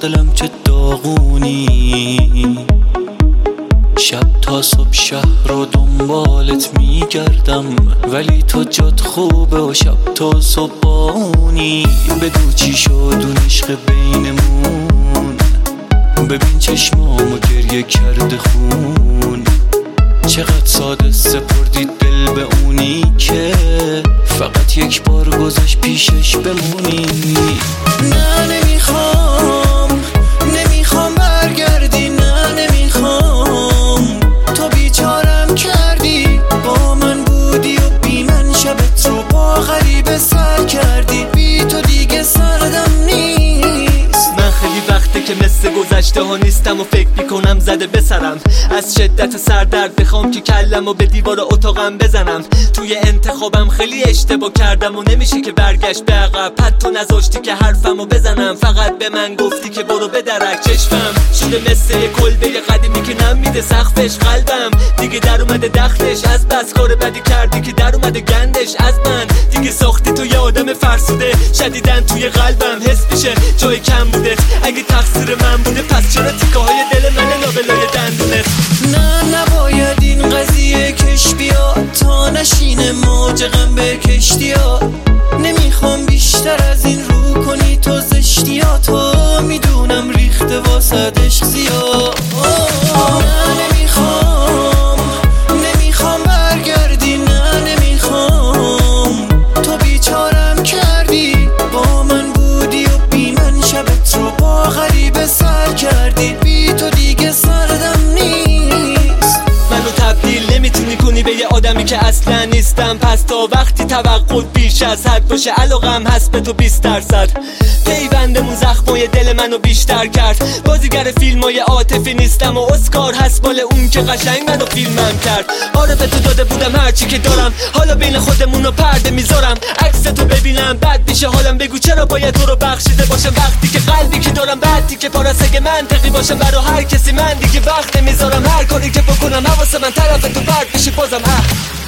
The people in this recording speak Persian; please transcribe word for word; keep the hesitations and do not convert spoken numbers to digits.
دلم چه داغونی، شب تا صبح شهر رو دنبالت میگردم، ولی تو جات خوبه و شب تا صبح بانی. بگو چی شد اون عشق بینمون، ببین چشمامو گریه کرده خون. چقدر ساده سپردی دل به اونی که فقط یک بار گذشت پیشش بمونی. نه نمیخوام نمیخوام برگردی، نه نمیخوام، تو بیچارم کردی، با من بودی و بی من شبت رو با غریبه سر کردی. بی تو دیگه سردم نیست. من خیلی وقته که مثل گذشته ها نیستم و فکر میکنم زده به سرم. از شدت سردرد بخوام که کلم و به دیوار اتاقم بزنم. توی انتخابم خیلی اشتباه کردم و نمیشه که برگشت به عقب. پد تو نذاشتی که حرفمو بزنم، فقط به من گفتی که برو بدرک. چشمم شده مثل یه کلبه قدیمی که نمیده سقفش. قلبم دیگه در اومده دختش، از بس کار بدی کردی که در اومده گندش. از من دیگه ساختی تو یه آدم فرسوده، شدیدن توی قلبم حس میشه جای کم بوده. اگه تقصیر من بوده پس چرا تیکه های دل من لابلای دندونت؟ نه نباید این قضیه کش بیاد تا نشینه موج غم به کشتی ها. نمیخوام بیشتر از این رو کنی تو زشتی ها، تو میدونم ریخته واسه عشق زیاد. نه نمیخوام نمیخوام برگردی، نه نمیخوام، تو بیچارم کردی، با من بودی و بی من شبت رو با غریبه سر کردی. بی تو دیگه سردم نیست. منو تبدیل نمیتونی کنی به یه آدمی که اصلا نیستم. پس تا وقتی توقع بیش از حد باشه علاقم هست به تو بیست درصد. پیوندمون زخمای دل منو بیشتر کرد. بازیگر فیلمای عاطفی نیستم و اسکار هست مال اون که قشنگ منو فیلمم کرد. آره به تو داده بودم هرچی که دارم، حالا بین خودمونو پرده میذارم. عکس تو ببینم بد میشه حالم، بگو چرا باید تو رو بخشیده باشم وقتی که قلبی که دارم بعدی که پارس اگه منطقی باشم برا هر کسی من دیگه وقت نمیذارم. هر کاری که بکنم حواس من طرف تو پرد بشه بازم. اه